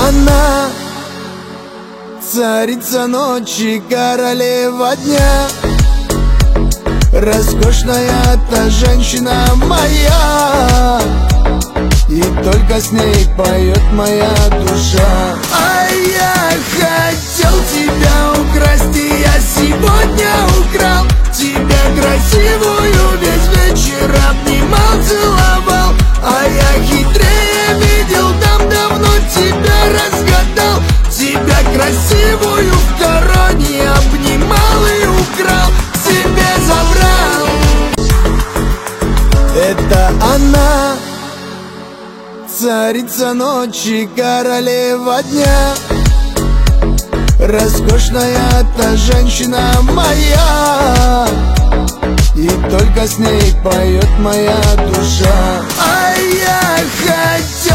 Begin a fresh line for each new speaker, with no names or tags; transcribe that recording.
она, царица ночи, королева дня. Роскошная та женщина моя, и только с ней поет моя душа. А я хотел тебя украсть, и я сегодня украл тебя красивую, весь вечер обнимал, целовал. А я хитрее видел, там давно тебя разгадал. Тебя красивую в короне обнимал и украл, себе забрал. Это она, царица ночи, королева дня. Роскошная та женщина моя, и только с ней поет моя душа. А я хотел